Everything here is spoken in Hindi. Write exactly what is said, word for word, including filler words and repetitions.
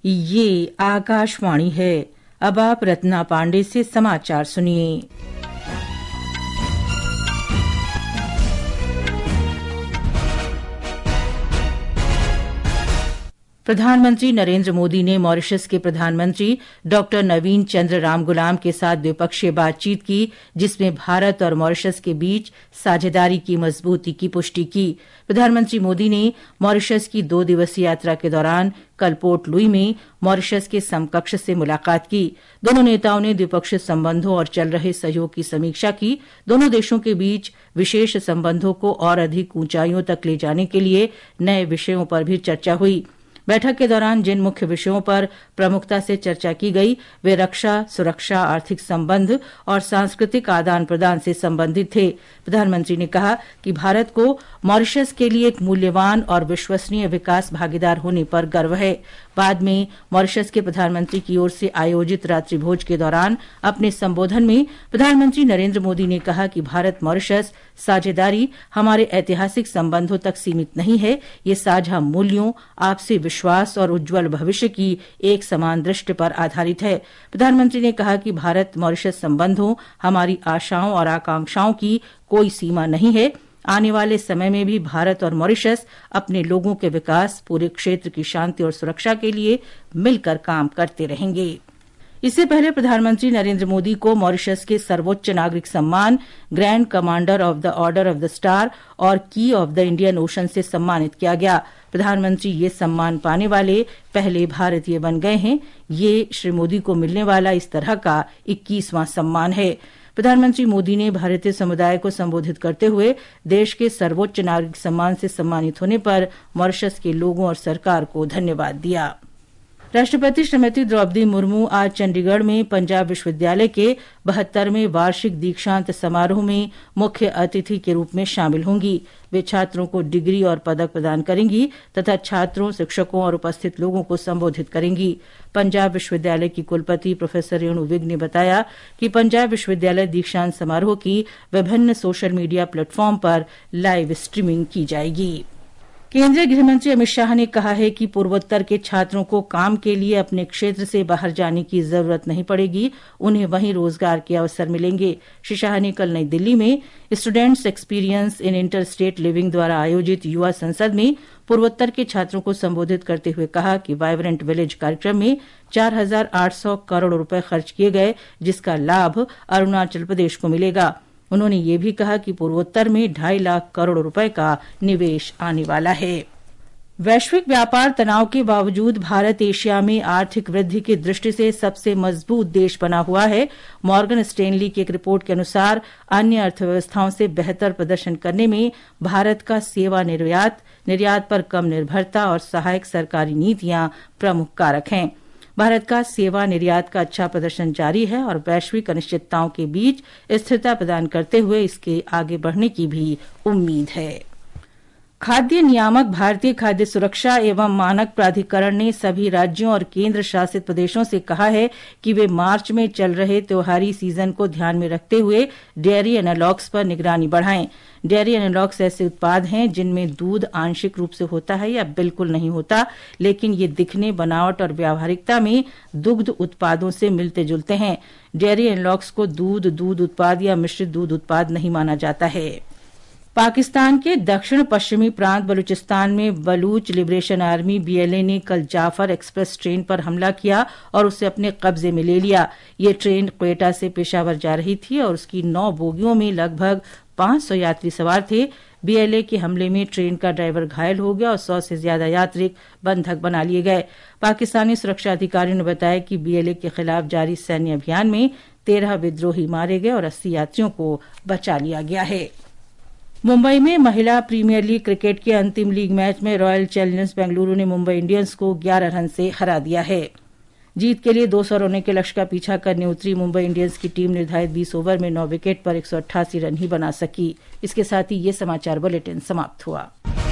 ये आकाशवाणी है। अब आप रत्ना पांडे से समाचार सुनिए। प्रधानमंत्री नरेंद्र मोदी ने मॉरिशस के प्रधानमंत्री डॉक्टर नवीन चंद्र रामगुलाम के साथ द्विपक्षीय बातचीत की, जिसमें भारत और मॉरिशस के बीच साझेदारी की मजबूती की पुष्टि की। प्रधानमंत्री मोदी ने मॉरिशस की दो दिवसीय यात्रा के दौरान कल पोर्ट लुई में मॉरिशस के समकक्ष से मुलाकात की। दोनों नेताओं ने द्विपक्षीय संबंधों और चल रहे सहयोग की समीक्षा की। दोनों देशों के बीच विशेष संबंधों को और अधिक ऊंचाइयों तक ले जाने के लिए नए विषयों पर भी चर्चा हुई। बैठक के दौरान जिन मुख्य विषयों पर प्रमुखता से चर्चा की गई वे रक्षा, सुरक्षा, आर्थिक संबंध और सांस्कृतिक आदान प्रदान से संबंधित थे। प्रधानमंत्री ने कहा कि भारत को मॉरिशस के लिए एक मूल्यवान और विश्वसनीय विकास भागीदार होने पर गर्व है। बाद में मॉरिशस के प्रधानमंत्री की ओर से आयोजित रात्रि भोज के दौरान अपने संबोधन में प्रधानमंत्री नरेंद्र मोदी ने कहा कि भारत मॉरिशस साझेदारी हमारे ऐतिहासिक संबंधों तक सीमित नहीं है, ये साझा मूल्यों, आपसी विश्वास और उज्जवल भविष्य की एक समान दृष्टि पर आधारित है। प्रधानमंत्री ने कहा कि भारत मॉरिशस संबंधों, हमारी आशाओं और आकांक्षाओं की कोई सीमा नहीं है। आने वाले समय में भी भारत और मॉरिशस अपने लोगों के विकास, पूरे क्षेत्र की शांति और सुरक्षा के लिए मिलकर काम करते रहेंगे। इससे पहले प्रधानमंत्री नरेंद्र मोदी को मॉरिशस के सर्वोच्च नागरिक सम्मान grand commander of the order of the star और key of the Indian ocean से सम्मानित किया गया। प्रधानमंत्री ये सम्मान पाने वाले पहले भारतीय बन गए हैं। ये श्री मोदी को मिलने वाला इस तरह का इक्कीसवां सम्मान है। प्रधानमंत्री मोदी ने भारतीय समुदाय को संबोधित करते हुए देश के सर्वोच्च नागरिक सम्मान से सम्मानित होने पर मॉरिशस के लोगों और सरकार को धन्यवाद दिया। राष्ट्रपति श्रीमती द्रौपदी मुर्मू आज चंडीगढ़ में पंजाब विश्वविद्यालय के बहत्तरवें वार्षिक दीक्षांत समारोह में मुख्य अतिथि के रूप में शामिल होंगी। वे छात्रों को डिग्री और पदक प्रदान करेंगी तथा छात्रों, शिक्षकों और उपस्थित लोगों को संबोधित करेंगी। पंजाब विश्वविद्यालय की कुलपति प्रोफेसर रेणु विग ने बताया कि पंजाब विश्वविद्यालय दीक्षांत समारोह की विभिन्न सोशल मीडिया प्लेटफॉर्म पर लाइव स्ट्रीमिंग की जाएगी। केंद्रीय गृहमंत्री अमित शाह ने कहा है कि पूर्वोत्तर के छात्रों को काम के लिए अपने क्षेत्र से बाहर जाने की जरूरत नहीं पड़ेगी, उन्हें वहीं रोजगार के अवसर मिलेंगे। श्री शाह ने कल नई दिल्ली में students experience in inter state living द्वारा आयोजित युवा संसद में पूर्वोत्तर के छात्रों को संबोधित करते हुए कहा कि वाइब्रेंट विलेज कार्यक्रम में चार हजार आठ सौ करोड़ रुपए खर्च किए गए, जिसका लाभ अरुणाचल प्रदेश को मिलेगा। उन्होंने ये भी कहा कि पूर्वोत्तर में ढाई लाख करोड़ रुपए का निवेश आने वाला है। वैश्विक व्यापार तनाव के बावजूद भारत एशिया में आर्थिक वृद्धि की दृष्टि से सबसे मजबूत देश बना हुआ है। मॉर्गन स्टैनली की एक रिपोर्ट के अनुसार अन्य अर्थव्यवस्थाओं से बेहतर प्रदर्शन करने में भारत का सेवा निर्यात, निर्यात पर कम निर्भरता और सहायक सरकारी नीतियां प्रमुख कारक हैं। भारत का सेवा निर्यात का अच्छा प्रदर्शन जारी है और वैश्विक अनिश्चितताओं के बीच स्थिरता प्रदान करते हुए इसके आगे बढ़ने की भी उम्मीद है। खाद्य नियामक, भारतीय खाद्य सुरक्षा एवं मानक प्राधिकरण ने सभी राज्यों और केंद्र शासित प्रदेशों से कहा है कि वे मार्च में चल रहे त्योहारी सीजन को ध्यान में रखते हुए डेयरी एनालॉग्स पर निगरानी बढ़ाएं। डेयरी एनालॉग्स ऐसे उत्पाद हैं जिनमें दूध आंशिक रूप से होता है या बिल्कुल नहीं होता, लेकिन ये दिखने, बनावट और व्यावहारिकता में दुग्ध उत्पादों से मिलते जुलते हैं। डेयरी एनालॉग्स को दूध, दूध उत्पाद या मिश्रित दूध उत्पाद नहीं माना जाता है। पाकिस्तान के दक्षिण पश्चिमी प्रांत बलूचिस्तान में Baloch liberation army B L A ने कल जाफर एक्सप्रेस ट्रेन पर हमला किया और उसे अपने कब्जे में ले लिया। ये ट्रेन क्वेटा से पेशावर जा रही थी और उसकी नौ बोगियों में लगभग पांच सौ यात्री सवार थे। बी एल ए के हमले में ट्रेन का ड्राइवर घायल हो गया और सौ से ज्यादा यात्री बंधक बना लिए गए। पाकिस्तानी सुरक्षा अधिकारियों ने बताया कि बी एल ए के खिलाफ जारी सैन्य अभियान में तेरह विद्रोही मारे गए और अस्सी यात्रियों को बचा लिया गया है। मुंबई में महिला प्रीमियर लीग क्रिकेट के अंतिम लीग मैच में रॉयल चैलेंजर्स बेंगलुरु ने मुंबई इंडियंस को ग्यारह रन से हरा दिया है। जीत के लिए दो सौ रनों के लक्ष्य का पीछा करने उतरी मुंबई इंडियंस की टीम निर्धारित बीस ओवर में नौ विकेट पर एक सौ अट्ठासी रन ही बना सकी। इसके साथ ही ये समाचार बुलेटिन समाप्त हुआ।